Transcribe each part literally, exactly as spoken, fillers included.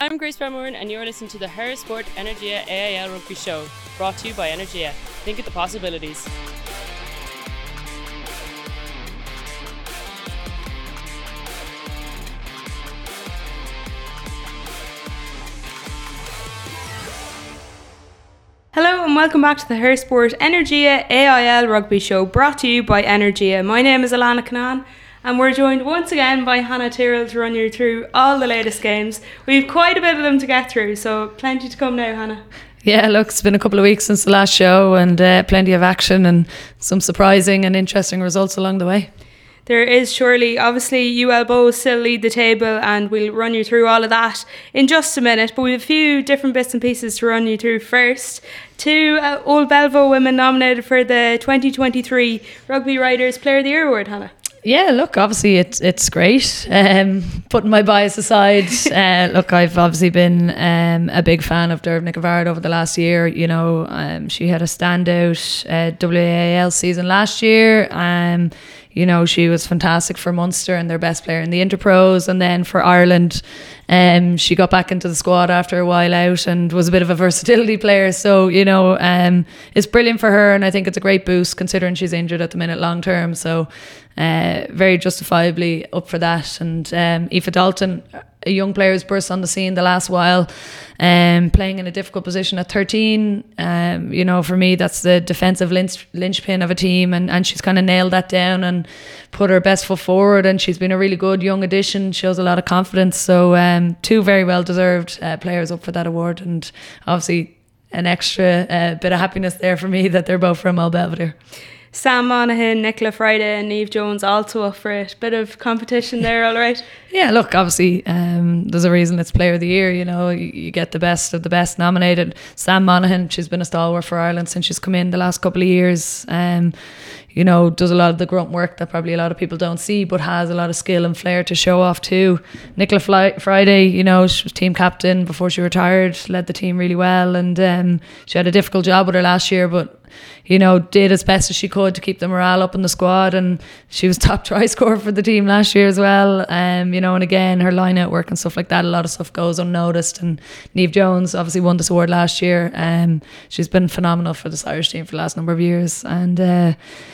I'm Grace Bramorn and you're listening to the Her Sport Energia A I L Rugby Show, brought to you by Energia. Think of the possibilities. Hello and welcome back to the Her Sport Energia A I L Rugby Show, brought to you by Energia. My name is Alana Canaan and we're joined once again by Hannah Tyrrell to run you through all the latest games. We've quite a bit of them to get through, so plenty to come now, Hannah. Yeah, look, it's been a couple of weeks since the last show and uh, plenty of action and some surprising and interesting results along the way. There is surely. Obviously, U L Bow still lead the table and we'll run you through all of that in just a minute. But we have a few different bits and pieces to run you through first. Two uh, Old Belvo women nominated for the twenty twenty-three Rugby Writers Player of the Year Award, Hannah. Yeah, look, obviously it's it's great. Um, putting my bias aside, uh, look, I've obviously been um, a big fan of Derv Nicovard over the last year. You know, um, she had a standout uh, W A L season last year. Um, you know, she was fantastic for Munster and their best player in the Interpros, and then for Ireland, um, she got back into the squad after a while out and was a bit of a versatility player. So, you know, um, it's brilliant for her, and I think it's a great boost considering she's injured at the minute long term. So, uh, very justifiably up for that. And um, Aoife Dalton, a young player who's burst on the scene the last while, um, playing in a difficult position at thirteen. Um, you know, for me, that's the defensive lynch, linchpin of a team, and, and she's kind of nailed that down and put her best foot forward, and she's been a really good young addition, shows a lot of confidence. So um, two very well deserved uh, players up for that award, and obviously an extra uh, bit of happiness there for me that they're both from Old Belvedere. Sam Monaghan, Nicola Friday and Niamh Jones also up for it. Bit of competition there, all right? Yeah, look, obviously um, there's a reason it's Player of the Year. You know, you, you get the best of the best nominated. Sam Monaghan, she's been a stalwart for Ireland since she's come in the last couple of years. Um, you know, does a lot of the grunt work that probably a lot of people don't see, but has a lot of skill and flair to show off too. Nicola Fly- Friday, you know, she was team captain before she retired, led the team really well, and um, she had a difficult job with her last year, but you know, did as best as she could to keep the morale up in the squad, and she was top try scorer for the team last year as well. Um, you know, and again, her line out work and stuff like that, a lot of stuff goes unnoticed. And Niamh Jones obviously won this award last year. Um, she's been phenomenal for this Irish team for the last number of years, and uh,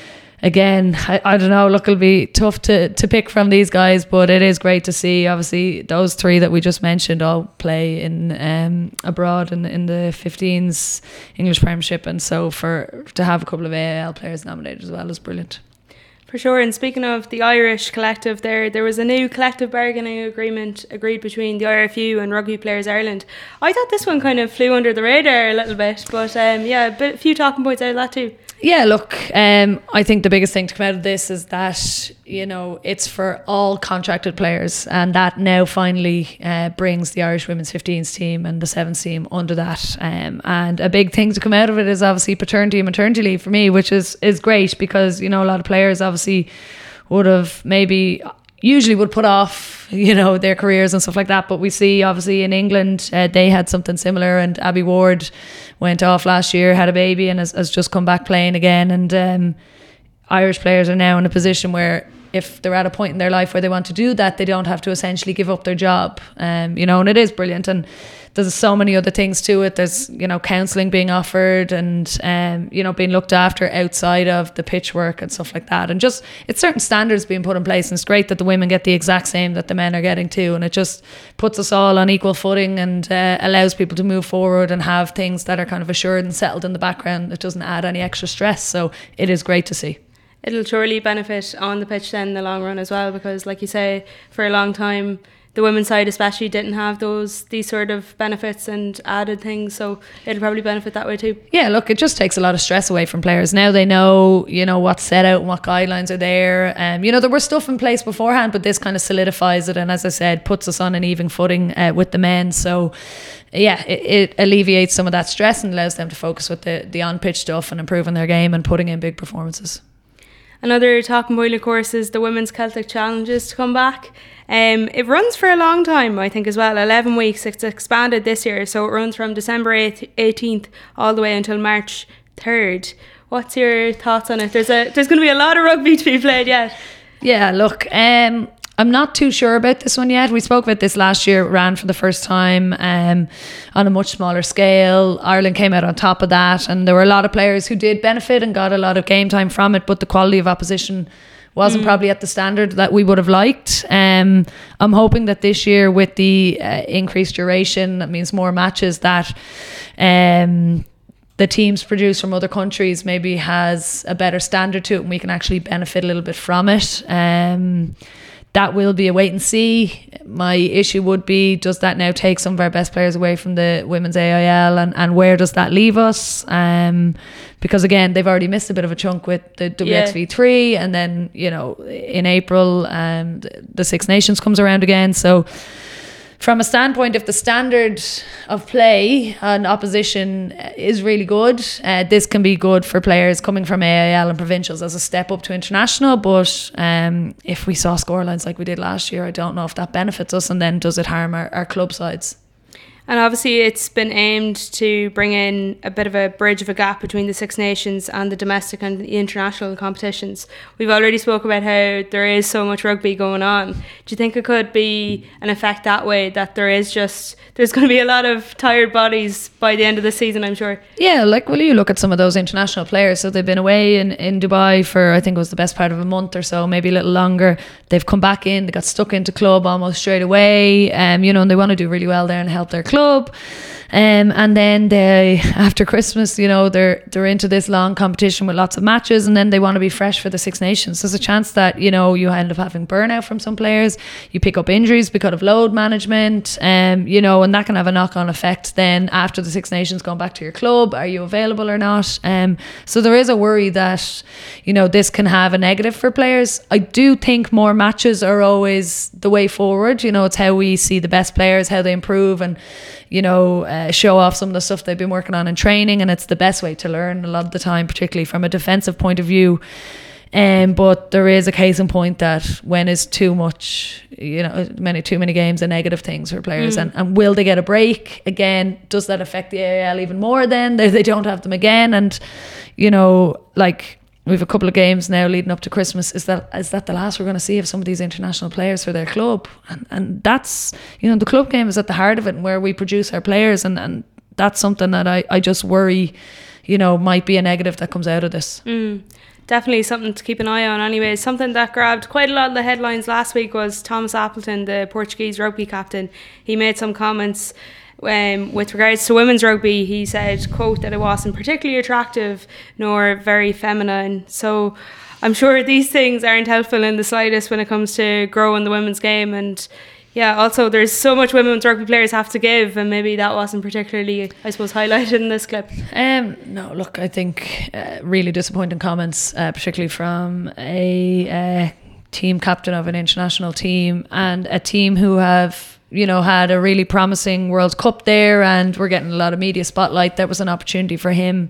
again, I, I don't know, look, it'll be tough to, to pick from these guys, but it is great to see, obviously, those three that we just mentioned all play in um, abroad in, in the fifteens English Premiership, and so for to have a couple of A I L players nominated as well is brilliant. For sure. And speaking of the Irish collective there, there was a new collective bargaining agreement agreed between the I R F U and Rugby Players Ireland. I thought this one kind of flew under the radar a little bit, but um, yeah, a, bit, a few talking points out of that too. Yeah, look, um, I think the biggest thing to come out of this is that, you know, it's for all contracted players, and that now finally uh, brings the Irish women's fifteens team and the sevens team under that. Um, and a big thing to come out of it is obviously paternity and maternity leave for me, which is, is great because, you know, a lot of players obviously would have maybe usually would put off, you know, their careers and stuff like that. But we see obviously in England, uh, they had something similar, and Abby Ward went off last year, had a baby, and has, has just come back playing again. And um, Irish players are now in a position where if they're at a point in their life where they want to do that, they don't have to essentially give up their job. Um, you know, and it is brilliant. And there's so many other things to it. There's, you know, counselling being offered and, um, you know, being looked after outside of the pitch work and stuff like that. And just, it's certain standards being put in place. And it's great that the women get the exact same that the men are getting too. And it just puts us all on equal footing and uh, allows people to move forward and have things that are kind of assured and settled in the background. It doesn't add any extra stress. So it is great to see. It'll surely benefit on the pitch then in the long run as well, because like you say, for a long time, the women's side especially didn't have those these sort of benefits and added things, so it'll probably benefit that way too. Yeah, look, it just takes a lot of stress away from players. Now they know, you know, what's set out and what guidelines are there. Um, you know, there was stuff in place beforehand, but this kind of solidifies it, and as I said, puts us on an even footing uh, with the men. So yeah, it, it alleviates some of that stress and allows them to focus with the, the on-pitch stuff and improving their game and putting in big performances. Another talking point, of course, is the Women's Celtic Challenges to come back. Um, it runs for a long time, I think, as well, eleven weeks. It's expanded this year, so it runs from December eighteenth all the way until March third. What's your thoughts on it? There's a there's going to be a lot of rugby to be played yet. Yeah, look, um, I'm not too sure about this one yet. We spoke about this last year. It ran for the first time um, on a much smaller scale. Ireland came out on top of that, and there were a lot of players who did benefit and got a lot of game time from it, but the quality of opposition wasn't mm. probably at the standard that we would have liked. Um, I'm hoping that this year, with the uh, increased duration, that means more matches, that um, the teams produced from other countries maybe has a better standard to it, and we can actually benefit a little bit from it. Um, that will be a wait and see. My issue would be, does that now take some of our best players away from the women's A I L, and, and where does that leave us? Um, because again, they've already missed a bit of a chunk with the W X V three, and then, you know, in April um, the Six Nations comes around again. So from a standpoint, if the standard of play and opposition is really good, uh, this can be good for players coming from A I L and provincials as a step up to international. But um, if we saw scorelines like we did last year, I don't know if that benefits us, and then does it harm our, our club sides? And obviously it's been aimed to bring in a bit of a bridge of a gap between the Six Nations and the domestic and the international competitions. We've already spoke about how there is so much rugby going on. Do you think it could be an effect that way, that there is just, there's going to be a lot of tired bodies by the end of the season, I'm sure? Yeah, like, well, you look at some of those international players. So they've been away in, in Dubai for, I think it was the best part of a month or so, maybe a little longer. They've come back in, they got stuck into club almost straight away, um, you know, and they want to do really well there and help their club. Um, and then they, after Christmas, you know, they're they're into this long competition with lots of matches, and then they want to be fresh for the Six Nations. There's a chance that, you know, you end up having burnout from some players. You pick up injuries because of load management, um, you know, and that can have a knock-on effect then after the Six Nations going back to your club. Are you available or not? Um, so there is a worry that, you know, this can have a negative for players. I do think more matches are always the way forward. You know, it's how we see the best players, how they improve, and, you know, uh, show off some of the stuff they've been working on in training, and it's the best way to learn a lot of the time, particularly from a defensive point of view. Um, but there is a case in point that when is too much, you know, many too many games are negative things for players, mm. and, and will they get a break again? Does that affect the A I L even more then? They, they don't have them again, and, you know, like, we have a couple of games now leading up to Christmas. Is that is that the last we're going to see of some of these international players for their club? And and that's, you know, the club game is at the heart of it, and where we produce our players, and, and that's something that I, I just worry, you know, might be a negative that comes out of this. Mm, definitely something to keep an eye on anyway. Something that grabbed quite a lot of the headlines last week was Thomas Appleton, the Portuguese rugby captain. He made some comments Um, with regards to women's rugby. He said, quote, that it wasn't particularly attractive nor very feminine. So I'm sure these things aren't helpful in the slightest when it comes to growing the women's game. And yeah, also there's so much women's rugby players have to give, and maybe that wasn't particularly, I suppose, highlighted in this clip. Um, no, look, I think uh, really disappointing comments, uh, particularly from a uh, team captain of an international team, and a team who have, you know, had a really promising World Cup there, and we're getting a lot of media spotlight. That was an opportunity for him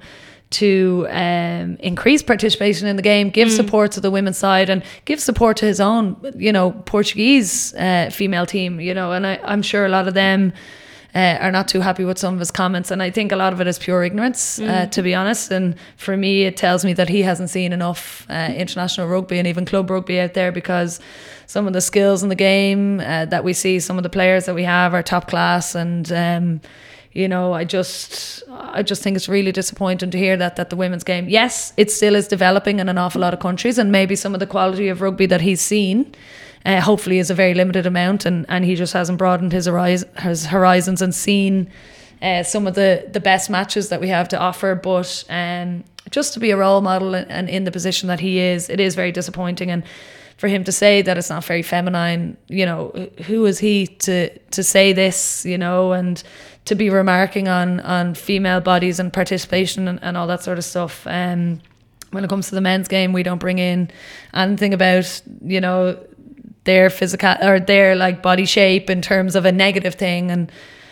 to um, increase participation in the game, give mm. support to the women's side, and give support to his own, you know, Portuguese uh, female team, you know, and I, I'm sure a lot of them uh, are not too happy with some of his comments, and I think a lot of it is pure ignorance, mm. uh, to be honest. And for me, it tells me that he hasn't seen enough uh, international rugby and even club rugby out there, because some of the skills in the game uh, that we see, some of the players that we have are top class, and um, you know, I just I just think it's really disappointing to hear that that the women's game, yes, it still is developing in an awful lot of countries, and maybe some of the quality of rugby that he's seen uh, hopefully is a very limited amount, and, and he just hasn't broadened his, horizon, his horizons and seen uh, some of the, the best matches that we have to offer. But um, just to be a role model and, and in the position that he is, it is very disappointing. And for him to say that it's not very feminine, you know, who is he to to say this, you know, and to be remarking on on female bodies and participation and, and all that sort of stuff. Um, when it comes to the men's game, we don't bring in anything about, you know, their physical or their like body shape in terms of a negative thing, and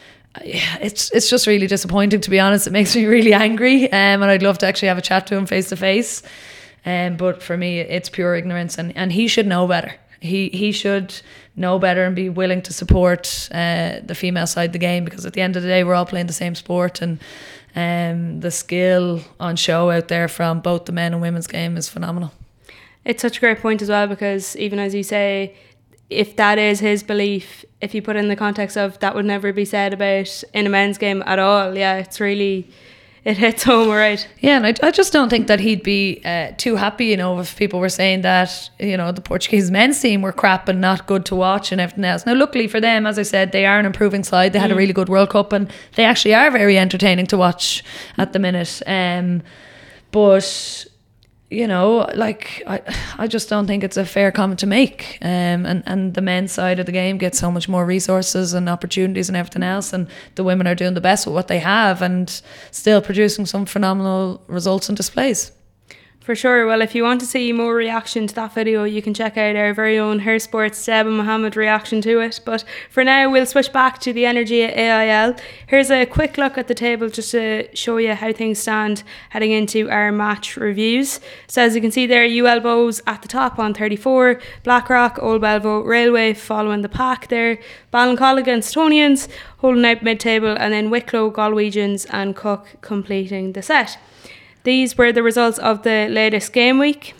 it's it's just really disappointing, to be honest. It makes me really angry, um, and I'd love to actually have a chat to him face to face. Um, but for me, it's pure ignorance, and, and he should know better. He he should know better and be willing to support uh, the female side of the game, because at the end of the day, we're all playing the same sport, and um, the skill on show out there from both the men and women's game is phenomenal. It's such a great point as well, because even as you say, if that is his belief, if you put it in the context of that would never be said about in a men's game at all, yeah, it's really, it hits home, right? Yeah, and I, I just don't think that he'd be uh, too happy, you know, if people were saying that, you know, the Portuguese men's team were crap and not good to watch and everything else. Now, luckily for them, as I said, they are an improving side. They had mm. a really good World Cup and they actually are very entertaining to watch at the minute. Um, but... You know, like, I I just don't think it's a fair comment to make. Um, and, and the men's side of the game gets so much more resources and opportunities and everything else. And the women are doing the best with what they have and still producing some phenomenal results and displays. For sure. Well, if you want to see more reaction to that video, you can check out our very own Her Sports Deb and Mohammed reaction to it. But for now, we'll switch back to the Energy A I L. Here's a quick look at the table just to show you how things stand heading into our match reviews. So as you can see there, U L Bows at the top on thirty-four, Blackrock, Old Belvo, Railway following the pack there, Ballincollig and Stonians holding out mid-table, and then Wicklow, Galwegians and Cook completing the set. These were the results of the latest game week.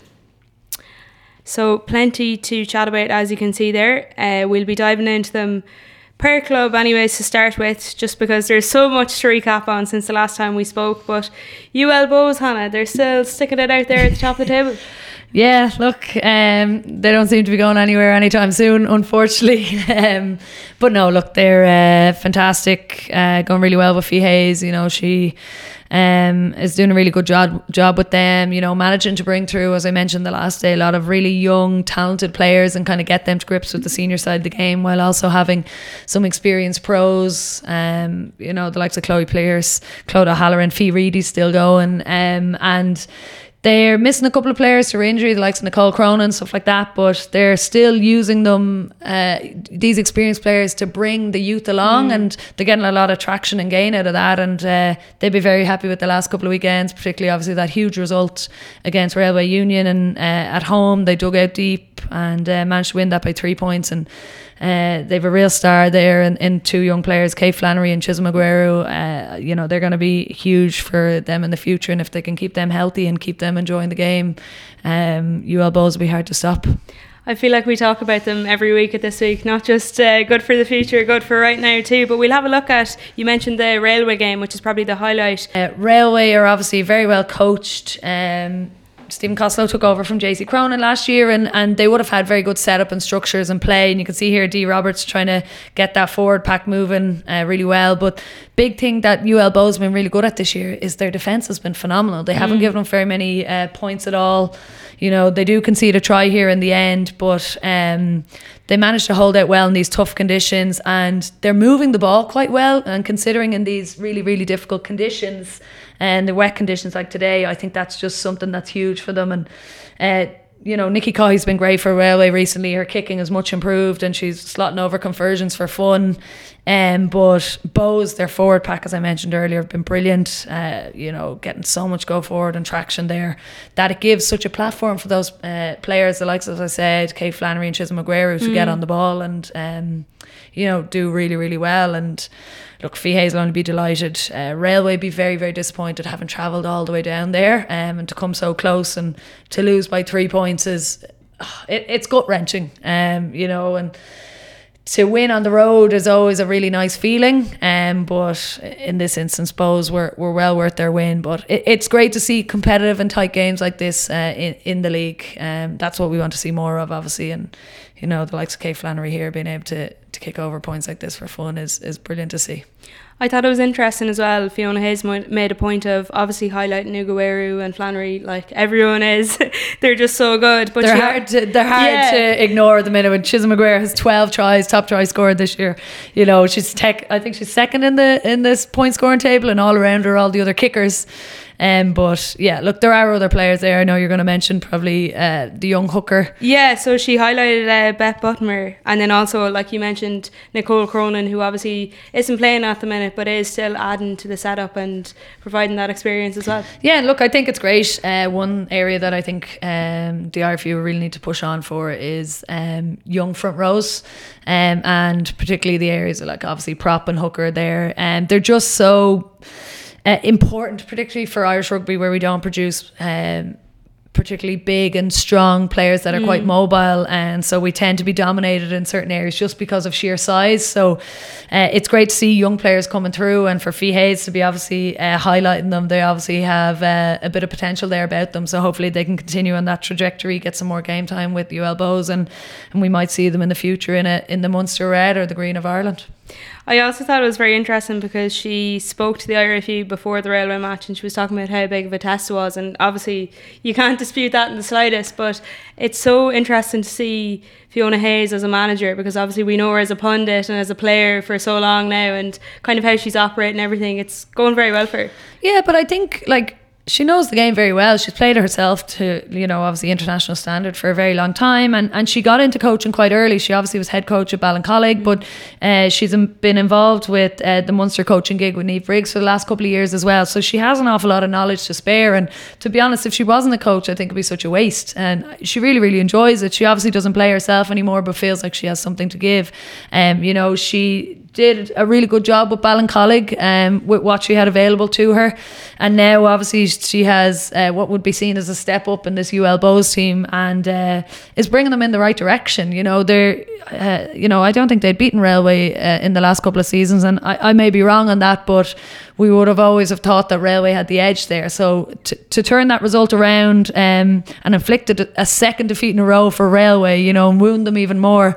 So plenty to chat about, as you can see there. Uh, we'll be diving into them per club anyways to start with, just because there's so much to recap on since the last time we spoke. But U L Bows, Hannah, they're still sticking it out there at the top of the table. Yeah, look, um, they don't seem to be going anywhere anytime soon, unfortunately. um, but no, look, they're uh, fantastic, uh, going really well with Fee Hayes. You know, she um, is doing a really good job job with them, you know, managing to bring through, as I mentioned the last day, a lot of really young, talented players and kind of get them to grips with the senior side of the game, while also having some experienced pros, um, you know, the likes of Chloe Pierce, Claude O'Halloran, Fee Reedy's still going, um, and they're missing a couple of players through injury, the likes of Nicole Cronin, stuff like that, but they're still using them, uh, these experienced players, to bring the youth along, mm. and they're getting a lot of traction and gain out of that, and uh, they'd be very happy with the last couple of weekends, particularly obviously that huge result against Railway Union, and uh, at home they dug out deep and uh, managed to win that by three points, and Uh, they've a real star there in, in two young players, Kay Flannery and Chisholm Aguero. Uh, you know, they're going to be huge for them in the future, and if they can keep them healthy and keep them enjoying the game, um, U L Bows will be hard to stop. I feel like we talk about them every week at This Week, not just uh, good for the future, good for right now too, but we'll have a look at, you mentioned the Railway game, which is probably the highlight. Uh, Railway are obviously very well coached. Um, Stephen Costello took over from J C Cronin last year, and, and they would have had very good setup and structures and play, and you can see here Dee Roberts trying to get that forward pack moving uh, really well. But big thing that U L Bows have been really good at this year is their defence has been phenomenal. They mm. haven't given them very many uh, points at all. You know, they do concede a try here in the end, but um, they managed to hold out well in these tough conditions, and they're moving the ball quite well, and considering in these really, really difficult conditions and the wet conditions like today, I think that's just something that's huge for them. And uh, you know, Nikki Coy's been great for Railway recently. Her kicking is much improved, and she's slotting over conversions for fun. Um, but Bows, their forward pack, as I mentioned earlier, have been brilliant. Uh, you know, getting so much go forward and traction there, that it gives such a platform for those uh, players, the likes, as I said, Kay Flannery and Chisholm Aguero, to mm. get on the ball and um, you know, do really, really well. And look, Fee Hayes will only be delighted. Uh, Railway be very, very disappointed, having travelled all the way down there, um, and to come so close and to lose by three points is it, it's gut wrenching. Um, you know, and to win on the road is always a really nice feeling. Um, but in this instance, Bows were, were well worth their win. But it, it's great to see competitive and tight games like this uh, in in the league. Um, that's what we want to see more of, obviously. And you know, the likes of Kay Flannery here being able to to kick over points like this for fun is is brilliant to see. I thought it was interesting as well. Fiona Hayes made a point of obviously highlighting Aguero and Flannery, like everyone is. They're just so good. But they're hard to they're hard yeah. to ignore at the minute. When Chisholm Aguero has twelve tries, top try scored this year. You know, she's tech. I think she's second in the in this point scoring table, and all around her all the other kickers. Um, but yeah, look, there are other players there. I know you're going to mention probably uh, the young hooker. Yeah, so she highlighted uh, Beth Buttimer, and then also, like you mentioned, Nicole Cronin, who obviously isn't playing at the minute, but is still adding to the setup and providing that experience as well. Yeah, look, I think it's great. Uh, one area that I think um, the R F U really need to push on for is um, young front rows, um, and particularly the areas of, like, obviously prop and hooker there. And um, they're just so Uh, important, particularly for Irish rugby, where we don't produce um, particularly big and strong players that are mm. quite mobile, and so we tend to be dominated in certain areas just because of sheer size. So uh, it's great to see young players coming through, and for Fee Hayes to be obviously uh, highlighting them. They obviously have uh, a bit of potential there about them, so hopefully they can continue on that trajectory, get some more game time with U L Bohs, and, and we might see them in the future in a, in the Munster Red or the Green of Ireland. I also thought it was very interesting because she spoke to the I R F U before the Railway match, and she was talking about how big of a test it was, and obviously you can't dispute that in the slightest, but it's so interesting to see Fiona Hayes as a manager, because obviously we know her as a pundit and as a player for so long now, and kind of how she's operating everything. It's going very well for her. Yeah, but I think like she knows the game very well. She's played it herself to, you know, obviously international standard for a very long time, and, and she got into coaching quite early. She obviously was head coach at Ballincollig, but uh, she's been involved with uh, the Munster coaching gig with Niamh Briggs for the last couple of years as well. So she has an awful lot of knowledge to spare, and to be honest, if she wasn't a coach, I think it'd be such a waste. And she really, really enjoys it. She obviously doesn't play herself anymore, but feels like she has something to give. Um, you know, she did a really good job with Ballincollig um, with what she had available to her, and now obviously she has uh, what would be seen as a step up in this U L Bohs team, and uh, is bringing them in the right direction. You know, they're uh, you know, I don't think they'd beaten Railway uh, in the last couple of seasons, and I, I may be wrong on that, but we would have always have thought that Railway had the edge there. So to, to turn that result around um, and inflicted a second defeat in a row for Railway, you know, and wound them even more,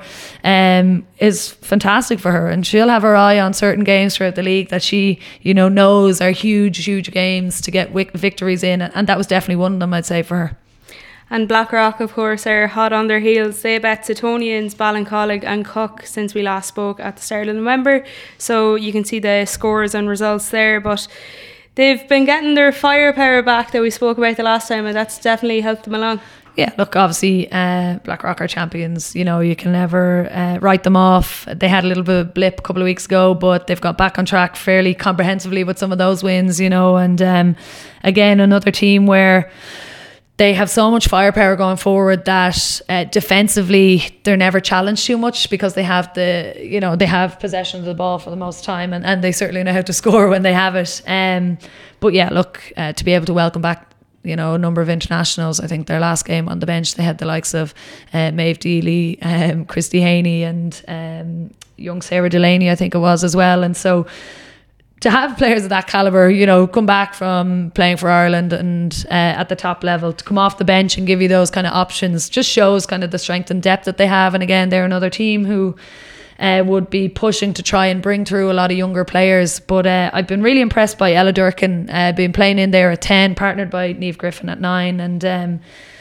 um, is fantastic for her. And she'll have her eye on certain games throughout the league that she, you know, knows are huge, huge games to get wic- victories in. And that was definitely one of them, I'd say, for her. And Blackrock, of course, are hot on their heels. They bet Suttonians, Ballincollig and Cook since we last spoke at the start of November. So you can see the scores and results there. But they've been getting their firepower back that we spoke about the last time, and that's definitely helped them along. Yeah, look, obviously uh, Blackrock are champions. You know, you can never uh, write them off. They had a little bit of a blip a couple of weeks ago, but they've got back on track fairly comprehensively with some of those wins, you know. And um, again, another team where they have so much firepower going forward that uh, defensively they're never challenged too much, because they have the, you know, they have possession of the ball for the most time, and, and they certainly know how to score when they have it. Um, but yeah, look, uh, to be able to welcome back, you know, a number of internationals. I think their last game on the bench, they had the likes of uh, Maeve Deely, um, Christy Haney, and um, young Sarah Delaney, I think it was as well. And so to have players of that calibre, you know, come back from playing for Ireland and uh, at the top level, to come off the bench and give you those kind of options, just shows kind of the strength and depth that they have. And again, they're another team who uh, would be pushing to try and bring through a lot of younger players. But uh, I've been really impressed by Ella Durkin, uh, being playing in there at ten, partnered by Niamh Griffin at nine. And um,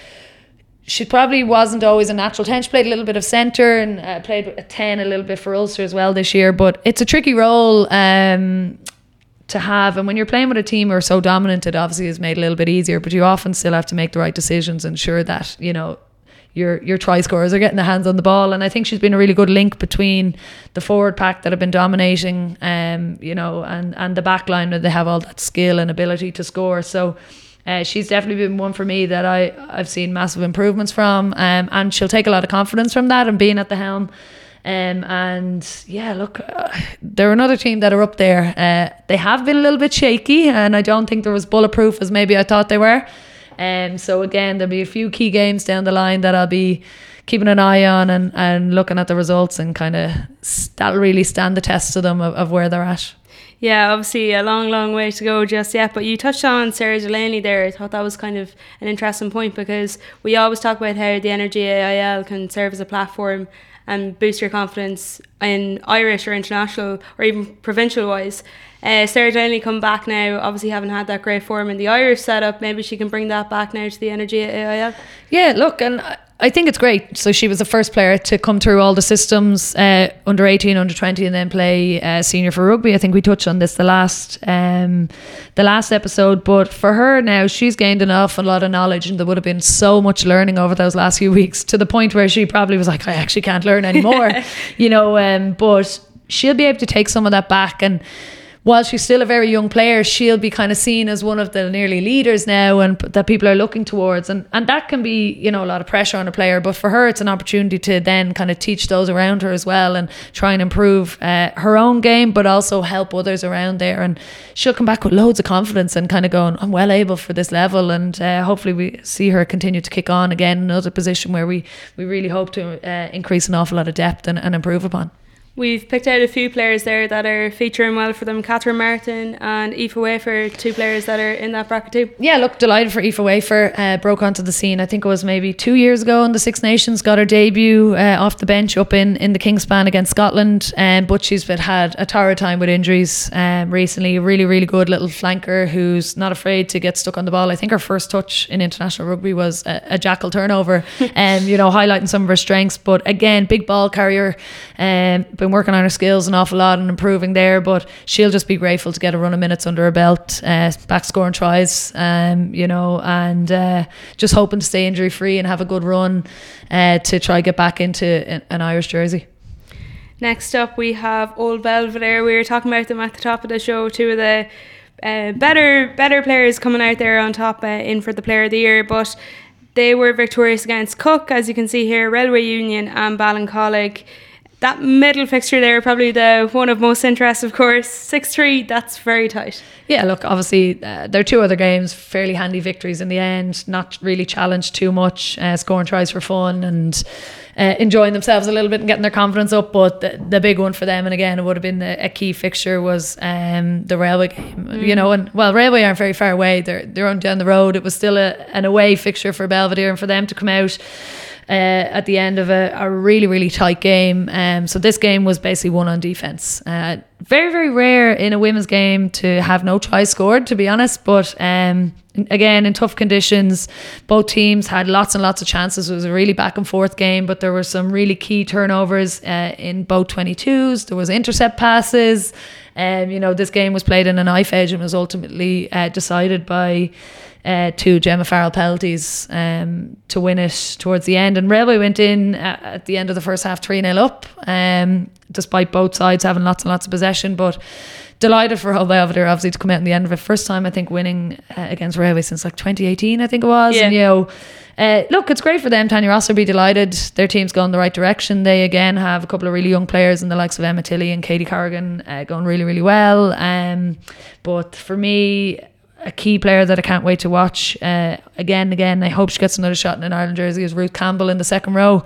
she probably wasn't always a natural ten. She played a little bit of centre and uh, played a ten a little bit for Ulster as well this year. But it's a tricky role um, to have. And when you're playing with a team who are so dominant, it obviously is made a little bit easier. But you often still have to make the right decisions, ensure that, you know, your your try scorers are getting their hands on the ball. And I think she's been a really good link between the forward pack that have been dominating, um, you know, and, and the back line where they have all that skill and ability to score. So Uh, she's definitely been one for me that I, I've seen massive improvements from, um, and she'll take a lot of confidence from that and being at the helm. Um, and yeah, look, uh, they're another team that are up there. Uh, they have been a little bit shaky, and I don't think they're as bulletproof as maybe I thought they were. Um, so again, there'll be a few key games down the line that I'll be keeping an eye on and, and looking at the results, and kind of that'll really stand the test to them of, of where they're at. Yeah, obviously a long, long way to go just yet. But you touched on Sarah Delaney there. I thought that was kind of an interesting point, because we always talk about how the Energy A I L can serve as a platform and boost your confidence in Irish or international or even provincial wise. Uh, Sarah Delaney come back now, obviously haven't had that great form in the Irish setup. Maybe she can bring that back now to the Energy A I L. Yeah, look, and I think it's great. So she was the first player to come through all the systems, uh, under eighteen, under twenty, and then play uh, senior for rugby. I think we touched on this the last um, the last episode. But for her now, she's gained enough, a lot of knowledge, and there would have been so much learning over those last few weeks, to the point where she probably was like, I actually can't learn anymore, you know. Um, but she'll be able to take some of that back. And while she's still a very young player, she'll be kind of seen as one of the nearly leaders now, and that people are looking towards, and and that can be, you know, a lot of pressure on a player, but for her it's an opportunity to then kind of teach those around her as well, and try and improve uh, her own game, but also help others around there, and she'll come back with loads of confidence and kind of going, I'm well able for this level, and uh, hopefully we see her continue to kick on again, another position where we we really hope to uh, increase an awful lot of depth and, and improve upon. We've picked out a few players there that are featuring well for them. Catherine Martin and Aoife Wafer, two players that are in that bracket too. Yeah, look, delighted for Aoife Wafer. Uh, broke onto the scene, I think it was maybe two years ago in the Six Nations. Got her debut uh, off the bench up in, in the Kingspan against Scotland. Um, but she's been, had a torrid time with injuries um, recently. A really, really good little flanker who's not afraid to get stuck on the ball. I think her first touch in international rugby was a, a jackal turnover, and um, you know, highlighting some of her strengths. But again, big ball carrier. Um, been working on her skills an awful lot and improving there, but she'll just be grateful to get a run of minutes under her belt, uh, back scoring tries, um, you know, and uh, just hoping to stay injury free and have a good run uh, to try get back into an, an Irish jersey. Next up we have Old Belvedere. We were talking about them at the top of the show, two of the uh, better better players coming out there on top, uh, in for the Player of the Year, but they were victorious against Cook, as you can see here, Railway Union and Ballincollig. That middle fixture there, probably the one of most interest, of course. six three, that's very tight. Yeah, look, obviously uh, there are two other games, fairly handy victories in the end, not really challenged too much, uh, scoring tries for fun and uh, enjoying themselves a little bit and getting their confidence up. But the, the big one for them, and again, it would have been a, a key fixture, was um, the Railway game. Mm. You know, and well, Railway aren't very far away. They're, they're on down the road. It was still a, an away fixture for Belvedere, and for them to come out Uh, at the end of a, a really, really tight game. Um, so this game was basically won on defence. Uh, very, very rare in a women's game to have no tries scored, to be honest. But um, again, in tough conditions, both teams had lots and lots of chances. It was a really back and forth game, but there were some really key turnovers uh, in both twenty-twos. There was intercept passes. Um, you know, this game was played in a knife edge and was ultimately uh, decided by Uh, two Gemma Farrell penalties um, to win it towards the end. And Railway went in at, at the end of the first half three nil up, um, despite both sides having lots and lots of possession. But delighted for Hull Belvedere, obviously, to come out in the end of it. First time, I think, winning uh, against Railway since like twenty eighteen, I think it was. Yeah. And, you know, uh, look, it's great for them. Tanya Ross will be delighted. Their team's gone the right direction. They, again, have a couple of really young players in the likes of Emma Tilley and Katie Corrigan uh, going really, really well. Um, but for me, a key player that I can't wait to watch uh, again and again, I hope she gets another shot in an Ireland jersey, is Ruth Campbell in the second row.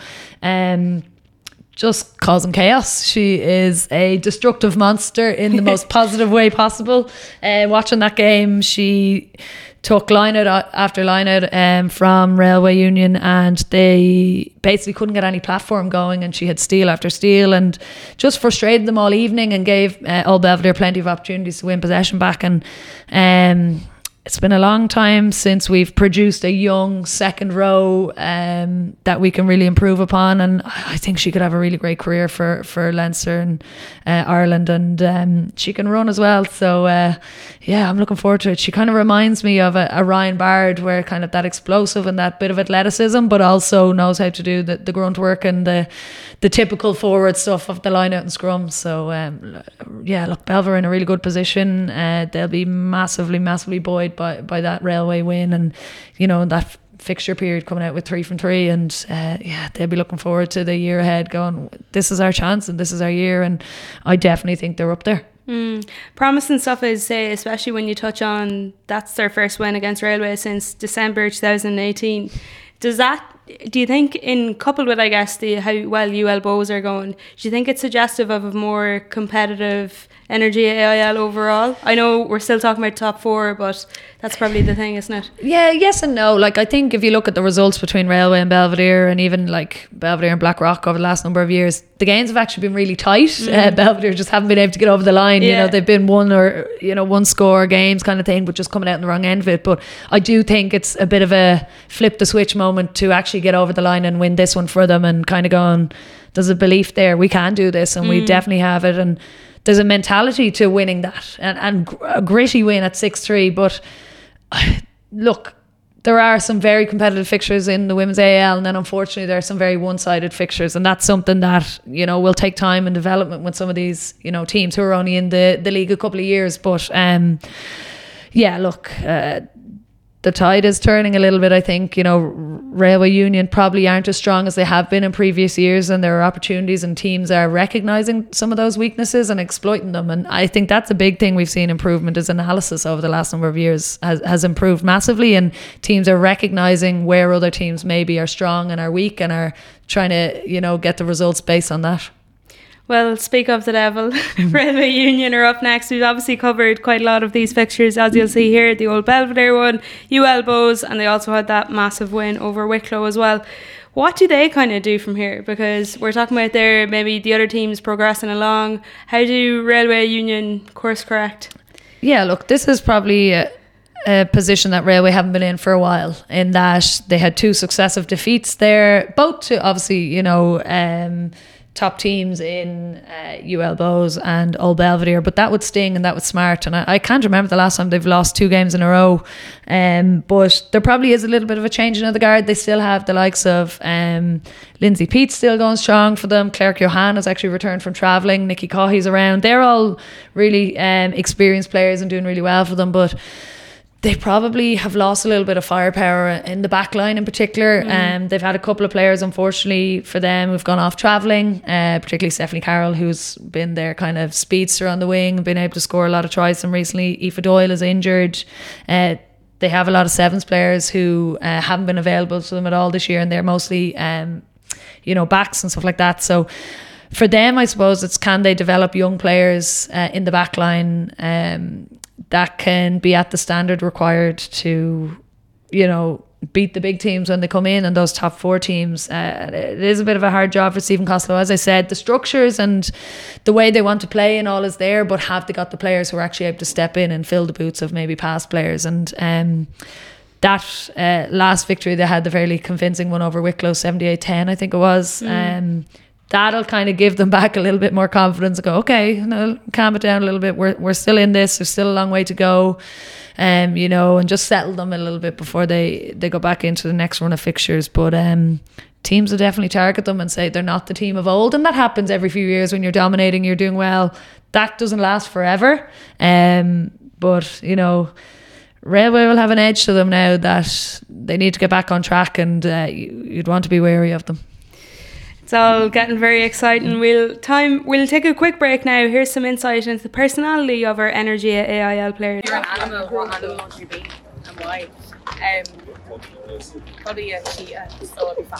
Um, just causing chaos. She is a destructive monster in the most positive way possible. Uh, watching that game, she took line out after line out um, from Railway Union, and they basically couldn't get any platform going, and she had steal after steal and just frustrated them all evening, and gave uh, Old Belvedere plenty of opportunities to win possession back. And um, it's been a long time since we've produced a young second row um, that we can really improve upon, and I think she could have a really great career for, for Leinster and uh, Ireland, and um, she can run as well. So uh, yeah, I'm looking forward to it. She kind of reminds me of a, a Ryan Bard, where kind of that explosive and that bit of athleticism, but also knows how to do the, the grunt work and the the typical forward stuff of the line out and scrum. So um, yeah, look, Belver in a really good position. Uh, they'll be massively, massively buoyed by, by that Railway win, and you know, that fixture period coming out with three from three, and uh, yeah, they'll be looking forward to the year ahead, going, this is our chance and this is our year, and I definitely think they're up there. Mm. Promising stuff, I'd say, especially when you touch on that's their first win against Railway since December twenty eighteen. Does that, do you think, in coupled with, I guess, the how well U L Bows are going, do you think it's suggestive of a more competitive energy A I L overall? I know we're still talking about top four, but that's probably the thing, isn't it? Yeah, yes and no. Like, I think if you look at the results between Railway and Belvedere, and even like Belvedere and Blackrock over the last number of years, the games have actually been really tight. Mm. Uh, Belvedere just haven't been able to get over the line. Yeah. You know, they've been one or, you know, one score games kind of thing, but just coming out in the wrong end of it. But I do think it's a bit of a flip the switch moment to actually get over the line and win this one for them, and kind of going, there's a belief there, we can do this, and mm. we definitely have it. And there's a mentality to winning that, and, and a gritty win at six three. But look, there are some very competitive fixtures in the women's A L, and then unfortunately there are some very one-sided fixtures, and that's something that, you know, will take time and development with some of these, you know, teams who are only in the, the league a couple of years. But um, yeah, look, uh, the tide is turning a little bit. I think, you know, Railway Union probably aren't as strong as they have been in previous years, and there are opportunities, and teams are recognising some of those weaknesses and exploiting them. And I think that's a big thing we've seen improvement, is analysis over the last number of years has, has improved massively, and teams are recognising where other teams maybe are strong and are weak, and are trying to, you know, get the results based on that. Well, speak of the devil, Railway Union are up next. We've obviously covered quite a lot of these fixtures, as you'll see here. The Old Belvedere one, U L Bows, and they also had that massive win over Wicklow as well. What do they kind of do from here? Because we're talking about there maybe the other teams progressing along. How do Railway Union course correct? Yeah, look, this is probably a, a position that Railway haven't been in for a while, in that they had two successive defeats there, both to obviously, you know, um, top teams in uh, U L Bows and Old Belvedere, but that would sting and that would smart. And I, I can't remember the last time they've lost two games in a row. Um, but there probably is a little bit of a change in the guard. They still have the likes of um, Lindsay Pete's still going strong for them. Claire Johan has actually returned from travelling. Nikki Cohy's around. They're all really um, experienced players and doing really well for them. But they probably have lost a little bit of firepower in the back line in particular. Mm. Um, they've had a couple of players, unfortunately for them, who've gone off travelling, uh, particularly Stephanie Carroll, who's been their kind of speedster on the wing, been able to score a lot of tries. And recently, Aoife Doyle is injured. Uh, they have a lot of sevens players who uh, haven't been available to them at all this year, and they're mostly, um, you know, backs and stuff like that. So for them, I suppose it's, can they develop young players uh, in the back line um, that can be at the standard required to, you know, beat the big teams when they come in, and those top four teams. Uh, it is a bit of a hard job for Stephen Costello. As I said, the structures and the way they want to play and all is there, but have they got the players who are actually able to step in and fill the boots of maybe past players? And um, that uh, last victory they had, the fairly convincing one over Wicklow, seventy-eight ten I think it was. Mm. Um, that'll kind of give them back a little bit more confidence and go, okay, no, calm it down a little bit. We're we're still in this. There's still a long way to go, um, you know, and just settle them a little bit before they, they go back into the next run of fixtures. But um, teams will definitely target them and say they're not the team of old, and that happens every few years when you're dominating, you're doing well. That doesn't last forever. Um, but you know, Railway will have an edge to them now that they need to get back on track, and uh, you'd want to be wary of them. It's all getting very exciting. We'll time. We'll take a quick break now. Here's some insight into the personality of our Energia A I L players. You're an animal. What animal would you be, and why? Um, probably a cheetah, so it'll be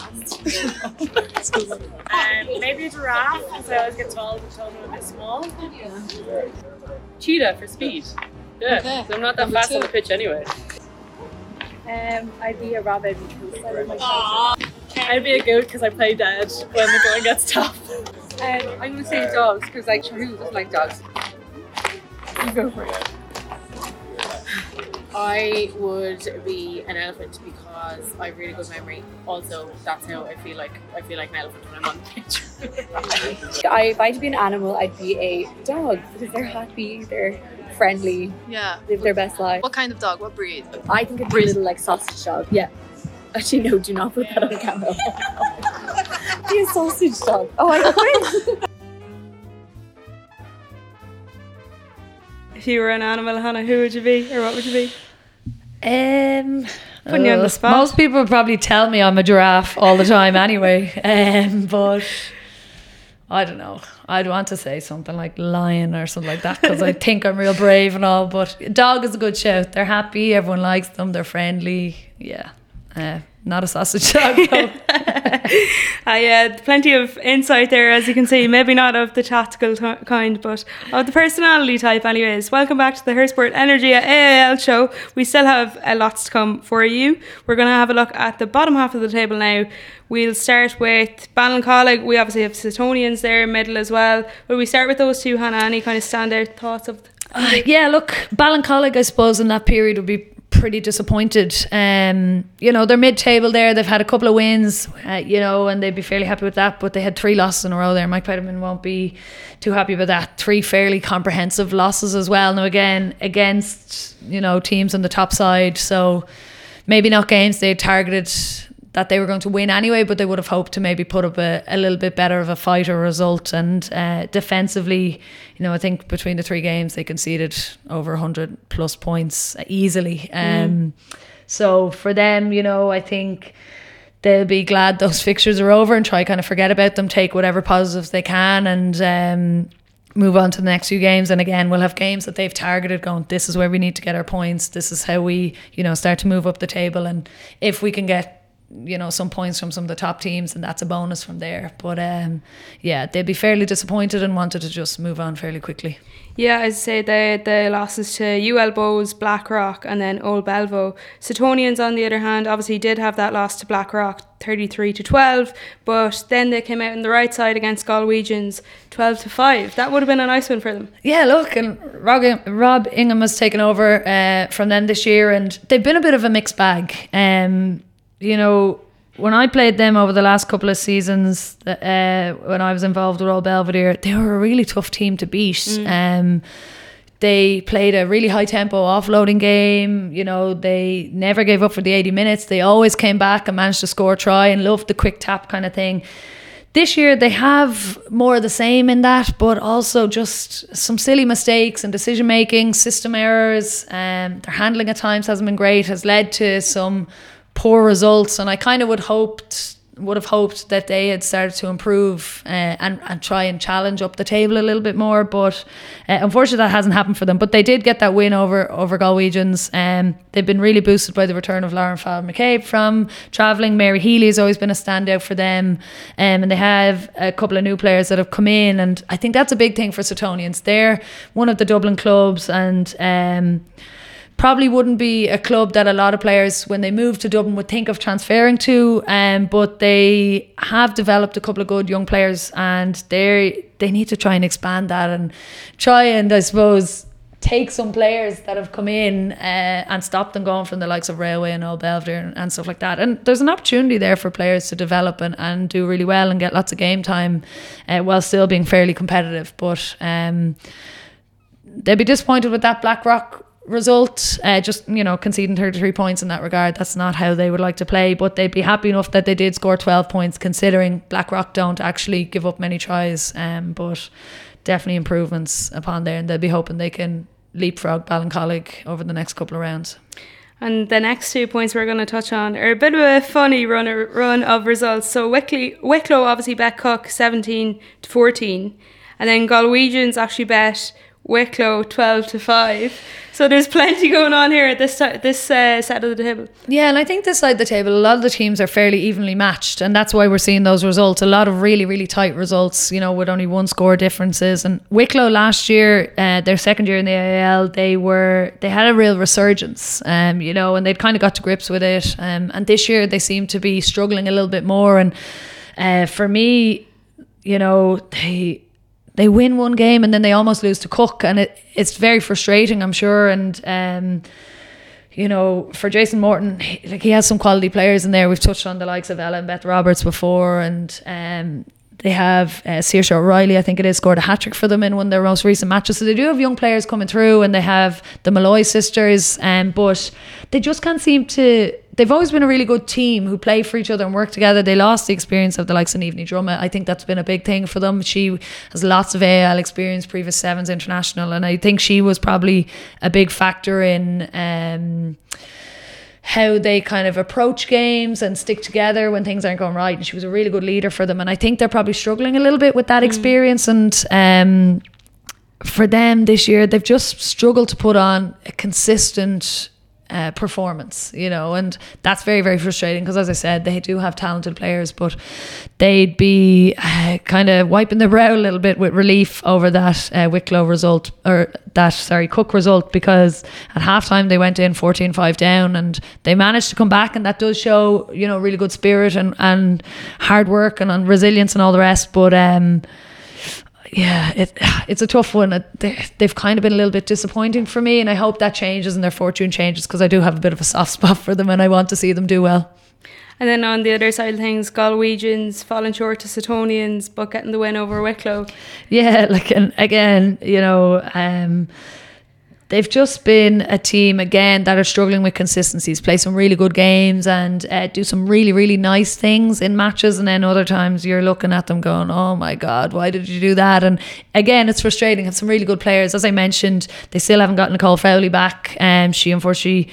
fast. um, maybe a giraffe, because I always get told the children are a bit small. Yeah. Cheetah for speed. Yeah, okay. So I'm not that fast on the pitch anyway. Um, I'd be a rabbit because I love my children. I'd be a goat because I play dead when the going gets tough. Um, I'm going to say dogs because, like, who doesn't like dogs? You go for it. I would be an elephant because I have really good memory. Also, that's how I feel like I feel like an elephant when I'm on the pitch. I, if I had to be an animal, I'd be a dog because they're happy, they're friendly, yeah, live their best life. What kind of dog? What breed? I think it'd be a little like sausage dog. Yeah. Actually, no, do not put that on camera. Be a sausage dog. Oh, I quit. If you were an animal, Hannah, who would you be, or what would you be? Um, Putting you on the spot. Most people would probably tell me I'm a giraffe all the time anyway. Um, but I don't know. I'd want to say something like lion or something like that because I think I'm real brave and all. But dog is a good shout. They're happy. Everyone likes them. They're friendly. Yeah. Uh, not a sausage dog though. I had plenty of insight there, as you can see. Maybe not of the tactical t- kind, but of the personality type anyways. Welcome back to the Hersport Energia A I L show. We still have uh, lots to come for you. We're going to have a look at the bottom half of the table now. We'll start with Ballincollig. We obviously have Suttonians there, middle as well. Will we start with those two, Hannah? Any kind of standout thoughts of? Uh, yeah, look, Ballincollig, I suppose, in that period would be pretty disappointed. Um, you know, they're mid-table there. They've had a couple of wins, uh, you know, and they'd be fairly happy with that. But they had three losses in a row there. Mike Peterman won't be too happy about that. Three fairly comprehensive losses as well. Now, again, against, you know, teams on the top side. So maybe not games they targeted that they were going to win anyway, but they would have hoped to maybe put up a, a little bit better of a fight or result. And uh, defensively, you know, I think between the three games they conceded over one hundred plus points easily. Um, mm. So for them, you know, I think they'll be glad those fixtures are over and try kind of forget about them, take whatever positives they can, and um, move on to the next few games. And again, we'll have games that they've targeted going, this is where we need to get our points, this is how we, you know, start to move up the table, and if we can get, you know, some points from some of the top teams, and that's a bonus from there. But um, yeah, they'd be fairly disappointed and wanted to just move on fairly quickly. Yeah, I'd say the the losses to U L Bows, Blackrock, and then Old Belvo. Suttonians, on the other hand, obviously did have that loss to Blackrock, thirty-three to twelve, but then they came out on the right side against Galwegians, twelve to five. That would have been a nice one for them. Yeah, look, and Rob, Rob Ingham has taken over uh, from them this year, and they've been a bit of a mixed bag. Um, you know, when I played them over the last couple of seasons, uh, when I was involved with Old Belvedere, they were a really tough team to beat. Mm. Um, they played a really high tempo offloading game. You know, they never gave up for the eighty minutes. They always came back and managed to score a try and loved the quick tap kind of thing. This year they have more of the same in that, but also just some silly mistakes and decision making, system errors. Um, their handling at times hasn't been great, has led to some poor results, and I kind of would hoped would have hoped that they had started to improve uh, and, and try and challenge up the table a little bit more, but uh, unfortunately that hasn't happened for them. But they did get that win over over Galwegians. Um, they've been really boosted by the return of Lauren Fowler McCabe from travelling. Mary Healy has always been a standout for them, um, and they have a couple of new players that have come in, and I think that's a big thing for Suttonians. They're one of the Dublin clubs, and um, probably wouldn't be a club that a lot of players, when they move to Dublin, would think of transferring to, um, but they have developed a couple of good young players, and they they need to try and expand that and try and, I suppose, take some players that have come in uh, and stop them going from the likes of Railway and Old Belvedere and, and stuff like that. And there's an opportunity there for players to develop and, and do really well and get lots of game time uh, while still being fairly competitive. But um, they'd be disappointed with that Blackrock result, uh, just, you know, conceding thirty-three points in that regard. That's not how they would like to play, but they'd be happy enough that they did score twelve points, considering Blackrock don't actually give up many tries, um, but definitely improvements upon there, and they'll be hoping they can leapfrog Ballincollig over the next couple of rounds. And the next two points we're going to touch on are a bit of a funny run, run of results. So Wicklow, Wicklow obviously bet Cook seventeen to fourteen, and then Galwegians actually bet Wicklow twelve to five. So there's plenty going on here at this this uh, side of the table. Yeah, and I think this side of the table, a lot of the teams are fairly evenly matched, and that's why we're seeing those results. A lot of really, really tight results, you know, with only one score differences. And Wicklow last year, uh, their second year in the A I L, they were they had a real resurgence, um, you know, and they'd kind of got to grips with it. Um, and this year they seem to be struggling a little bit more. And uh, for me, you know, they. They win one game and then they almost lose to Cook, and it, it's very frustrating, I'm sure. And um, you know, for Jason Morton, he, like he has some quality players in there. We've touched on the likes of Ella and Beth Roberts before, and um, they have uh, Saoirse O'Reilly, I think it is, scored a hat-trick for them in one of their most recent matches. So they do have young players coming through, and they have the Malloy sisters, um, but they just can't seem to. They've always been a really good team who play for each other and work together. They lost the experience of the likes of Niamh Drummond. I think that's been a big thing for them. She has lots of A I L experience, previous Sevens international, and I think she was probably a big factor in um, how they kind of approach games and stick together when things aren't going right. And she was a really good leader for them. And I think they're probably struggling a little bit with that mm. experience. And um, for them this year, they've just struggled to put on a consistent Uh, performance, you know, and that's very, very frustrating, because as I said, they do have talented players, but they'd be uh, kind of wiping their brow a little bit with relief over that uh, Wicklow result, or that, sorry, Cook result, because at halftime they went in fourteen five down, and they managed to come back, and that does show, you know, really good spirit and, and hard work and, and resilience and all the rest. But um yeah, it it's a tough one. They, they've kind of been a little bit disappointing for me, and I hope that changes and their fortune changes, because I do have a bit of a soft spot for them and I want to see them do well. And then on the other side of things, Galwegians falling short to Suttonians, but getting the win over Wicklow. Yeah, like, and again, you know, um, they've just been a team again that are struggling with consistencies, play some really good games and uh, do some really really nice things in matches, and then other times you're looking at them going, oh my god, why did you do that? And again, it's frustrating. Have some really good players, as I mentioned. They still haven't got Nicole Fowley back. Um, she unfortunately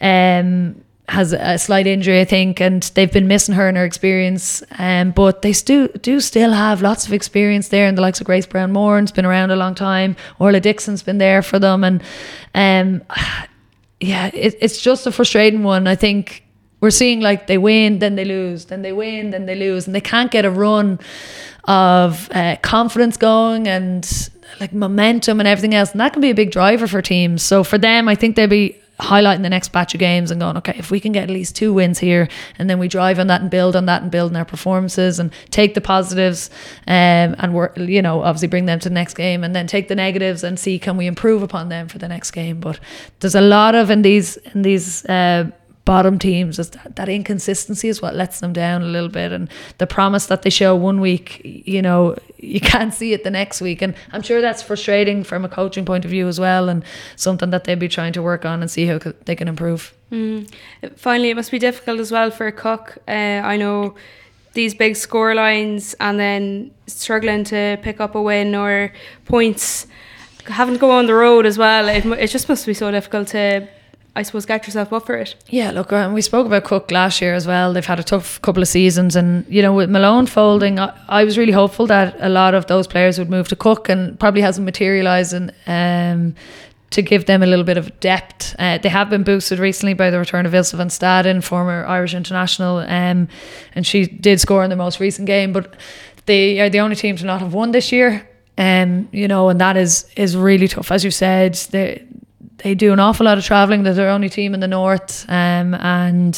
um has a slight injury, I think, and they've been missing her and her experience. Um, but they do do still have lots of experience there, and the likes of Grace Brown-Moran's been around a long time. Orla Dixon's been there for them, and um, yeah, it, it's just a frustrating one. I think we're seeing like they win, then they lose, then they win, then they lose, and they can't get a run of uh, confidence going and like momentum and everything else, and that can be a big driver for teams. So for them, I think they'll be highlighting the next batch of games and going, okay, if we can get at least two wins here, and then we drive on that and build on that and build on our performances and take the positives um, and work, you know, obviously bring them to the next game, and then take the negatives and see can we improve upon them for the next game. But there's a lot of in these in these uh, bottom teams is that, that inconsistency is what lets them down a little bit, and the promise that they show one week, you know, you can't see it the next week, and I'm sure that's frustrating from a coaching point of view as well, and something that they'll be trying to work on and see how they can improve. Mm. Finally, it must be difficult as well for Cook. uh, I know these big score lines and then struggling to pick up a win or points, having to go on the road as well. It, it just must be so difficult to, I suppose, get yourself up for it. Yeah, look, and we spoke about Cook last year as well. They've had a tough couple of seasons, and you know, with Malone folding, I, I was really hopeful that a lot of those players would move to Cook, and probably hasn't materialised in, um, to give them a little bit of depth. Uh, they have been boosted recently by the return of Ilse van Staden, former Irish international, um, and she did score in the most recent game, but they are the only team to not have won this year. Um, you know, and that is is really tough. As you said, they They do an awful lot of travelling. They're their only team in the north, um, and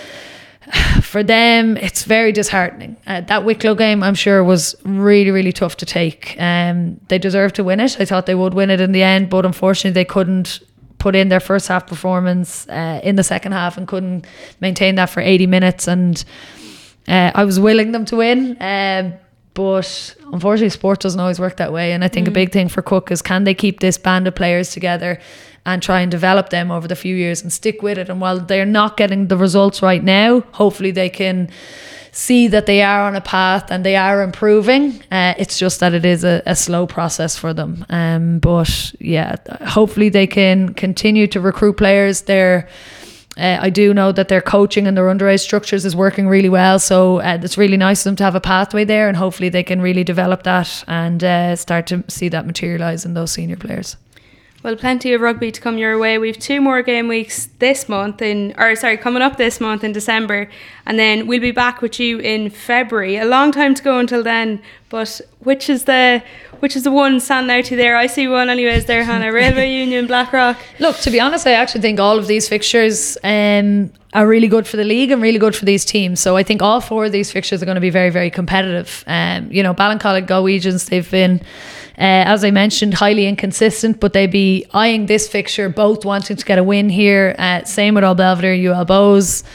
for them, it's very disheartening. Uh, that Wicklow game, I'm sure, was really, really tough to take. Um, they deserved to win it. I thought they would win it in the end, but unfortunately, they couldn't put in their first half performance uh, in the second half and couldn't maintain that for eighty minutes. And uh, I was willing them to win. Um, But unfortunately, sport doesn't always work that way. And I think mm. a big thing for Cook is, can they keep this band of players together and try and develop them over the few years and stick with it? And while they're not getting the results right now, hopefully they can see that they are on a path and they are improving. Uh, it's just that it is a, a slow process for them. Um, but yeah, hopefully they can continue to recruit players. They're Uh, I do know that their coaching and their underage structures is working really well, so uh, it's really nice of them to have a pathway there, and hopefully they can really develop that and uh, start to see that materialise in those senior players. Well, plenty of rugby to come your way. We've two more game weeks this month in, or sorry, coming up this month in December, and then we'll be back with you in February. A long time to go until then, but which is the which is the one standing out to you there? I see one anyways there, Hannah. Railway Union, Blackrock. Look, to be honest, I actually think all of these fixtures um, are really good for the league and really good for these teams. So I think all four of these fixtures are going to be very, very competitive. Um, you know, Ballincollig, Galwegians, they've been, uh, as I mentioned, highly inconsistent, but they'd be eyeing this fixture, both wanting to get a win here. Uh, same with Old Belvedere, U L Bows.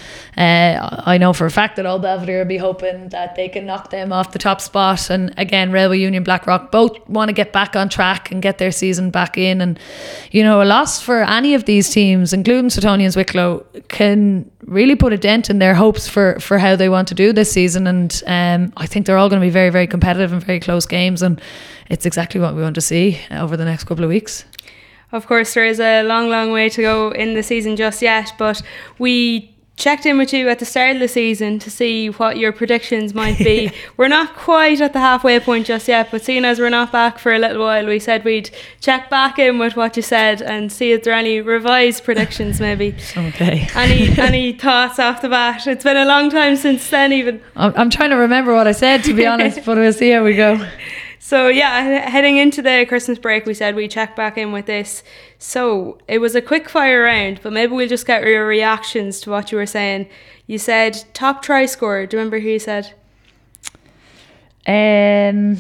Uh, I know for a fact that Old Belvedere will be hoping that they can knock them off the top spot. And again, Railway Union, Blackrock, both want to get back on track and get their season back in. And, you know, a loss for any of these teams, including Suetonians, Wicklow, can really put a dent in their hopes for, for how they want to do this season. And um, I think they're all going to be very, very competitive and very close games. And it's exactly what we want to see over the next couple of weeks. Of course, there is a long, long way to go in the season just yet, but we checked in with you at the start of the season to see what your predictions might be. We're not quite at the halfway point just yet, but seeing as we're not back for a little while, we said we'd check back in with what you said and see if there are any revised predictions maybe. Okay. Any any thoughts off the bat? It's been a long time since then even. I'm, I'm trying to remember what I said, to be honest, but we'll see how we go. So yeah, heading into the Christmas break, we said we'd check back in with this. So it was a quick fire round, but maybe we'll just get your reactions to what you were saying. You said top try scorer. Do you remember who you said? Um,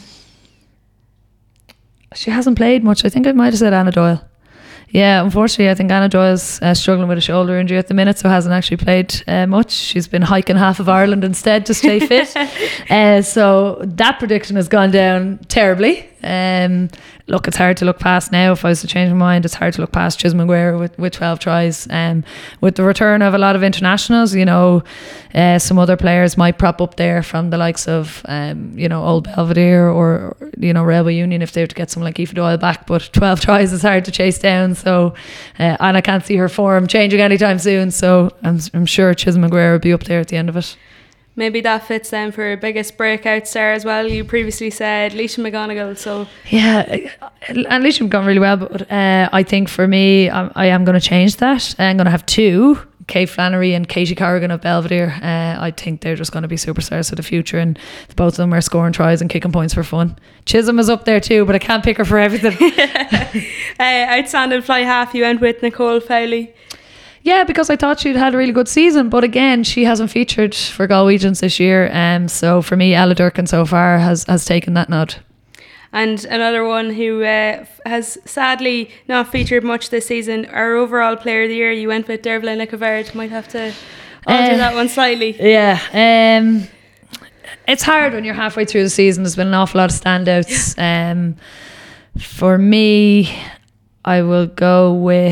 she hasn't played much. I think I might have said Anna Doyle. Yeah, unfortunately, I think Anna Doyle's uh, struggling with a shoulder injury at the minute, so hasn't actually played uh, much. She's been hiking half of Ireland instead to stay fit. uh, so that prediction has gone down terribly. Um, look, it's hard to look past now. If I was to change my mind, it's hard to look past Chisholm Maguire with, with twelve tries. Um, with the return of a lot of internationals, you know, uh, some other players might prop up there from the likes of, um, you know, Old Belvedere or, you know, Railway Union if they were to get someone like Aoife Doyle back. But twelve tries is hard to chase down. So, uh, and I can't see her form changing anytime soon. So I'm, I'm sure Chisholm Maguire will be up there at the end of it. Maybe that fits then for biggest breakout star as well. You previously said Leisha McGonigal, so yeah, and Leisha have gone really well. But uh, I think for me, I, I am going to change that. I'm going to have two, Kate Flannery and Katie Corrigan of Belvedere. Uh, I think they're just going to be superstars for the future, and both of them are scoring tries and kicking points for fun. Chisholm is up there too, but I can't pick her for everything. uh, outstanding fly half, you went with Nicole Fowley. Yeah, because I thought she'd had a really good season, but again, she hasn't featured for Galwegians this year. Um, so for me, Ella Durkin so far has, has taken that nod. And another one who uh, has sadly not featured much this season, our overall player of the year, you went with Dervla Nicovard. Might have to alter uh, that one slightly. Yeah, um, it's hard when you're halfway through the season. There's been an awful lot of standouts. Um, for me, I will go with...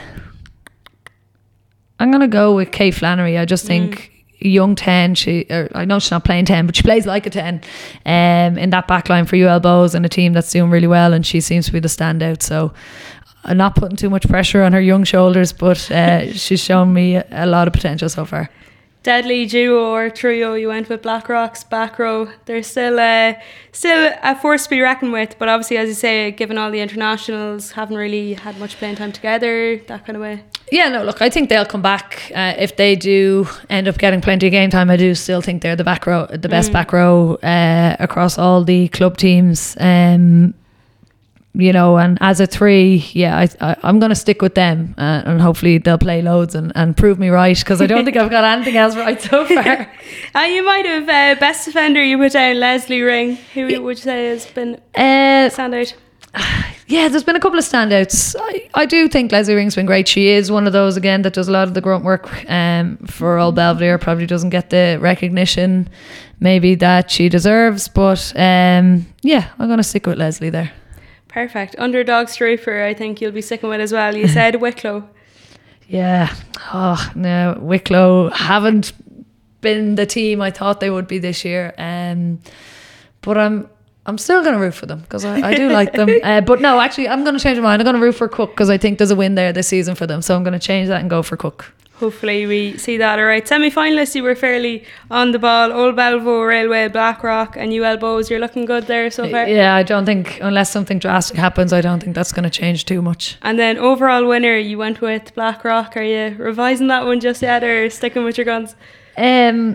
I'm going to go with Kate Flannery. I just think mm. young ten, she, or I know she's not playing ten, but she plays like a ten um, in that backline for U L Bows and a team that's doing really well, and she seems to be the standout. So I'm not putting too much pressure on her young shoulders, but uh, she's shown me a lot of potential so far. Deadly duo or trio, you went with Blackrock's back row. They're still uh, still a force to be reckoned with, but obviously, as you say, given all the internationals, haven't really had much playing time together, that kind of way. Yeah, no, look, I think they'll come back. Uh, if they do end up getting plenty of game time, I do still think they're the back row, the best mm. back row uh, across all the club teams. Um, you know, and as a three, yeah, I, I, I'm going to stick with them, uh, and hopefully they'll play loads and, and prove me right, because I don't think I've got anything else right so far. uh, you might have uh, best defender, you put down Leslie Ring. Who yeah. would you say has been uh, standout? Yeah, there's been a couple of standouts. I, I do think Leslie Ring's been great. She is one of those, again, that does a lot of the grunt work um, for Old Belvedere. Probably doesn't get the recognition maybe that she deserves, but um, yeah, I'm going to stick with Leslie there. Perfect. Underdog striker, I think you'll be sticking with as well. You said Wicklow. Yeah. Oh, no. Wicklow haven't been the team I thought they would be this year. Um, but I'm I'm still going to root for them because I, I do like them. Uh, but no, actually, I'm going to change my mind. I'm going to root for Cook because I think there's a win there this season for them. So I'm going to change that and go for Cook. Hopefully we see that. All right, semi-finalists, you were fairly on the ball. Old Belvo, Railway, Blackrock and U L Bows. You're looking good there so far. Yeah, I don't think, unless something drastic happens, I don't think that's going to change too much. And then overall winner, you went with Blackrock. Are you revising that one just yet or sticking with your guns? Um,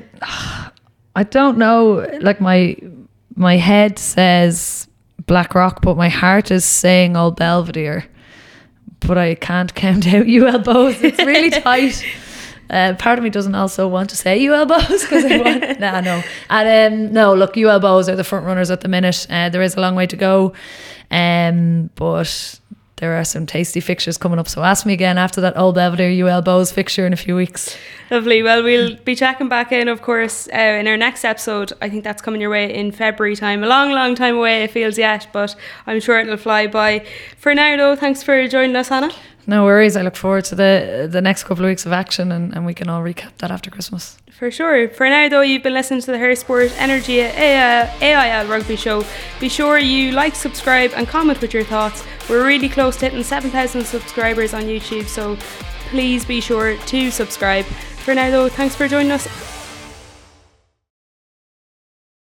I don't know. Like my my head says Blackrock, but my heart is saying Old Belvedere. But I can't count out U L Bows. It's really tight. Uh, part of me doesn't also want to say U L Bows because I want. nah, no. And um, no, look, U L Bows are the front runners at the minute. Uh, there is a long way to go, um, but there are some tasty fixtures coming up. So ask me again after that Old Belvedere U L Bows fixture in a few weeks. Lovely. Well, we'll be checking back in, of course, uh, in our next episode. I think that's coming your way in February time. A long, long time away, it feels yet, but I'm sure it'll fly by. For now, though, thanks for joining us, Hannah. No worries. I look forward to the the next couple of weeks of action, and, and we can all recap that after Christmas. For sure. For now, though, you've been listening to the Her Sport Energy A I L Rugby Show. Be sure you like, subscribe and comment with your thoughts. We're really close to hitting seven thousand subscribers on YouTube, so please be sure to subscribe. For now, though, thanks for joining us.